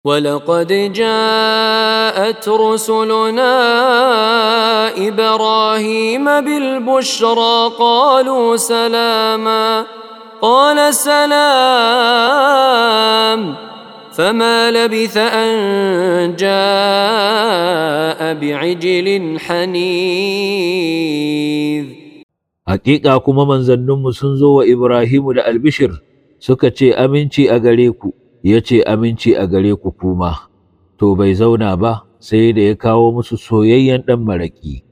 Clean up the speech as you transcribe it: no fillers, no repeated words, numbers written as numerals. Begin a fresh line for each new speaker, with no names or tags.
ولقد جاءت رسلنا إبراهيم بالبشرى قالوا سلاما قال سلام فما لبث أن جاء بعجل حنيذ.
Hakika kuma manzanninmu sun zo wa Ibrahimu da albishir suka ce aminci a gare ku, ya ce aminci a gare ku kuma, to bai zauna ba sai da ya kawo musu soyayyen ɗan maraƙi.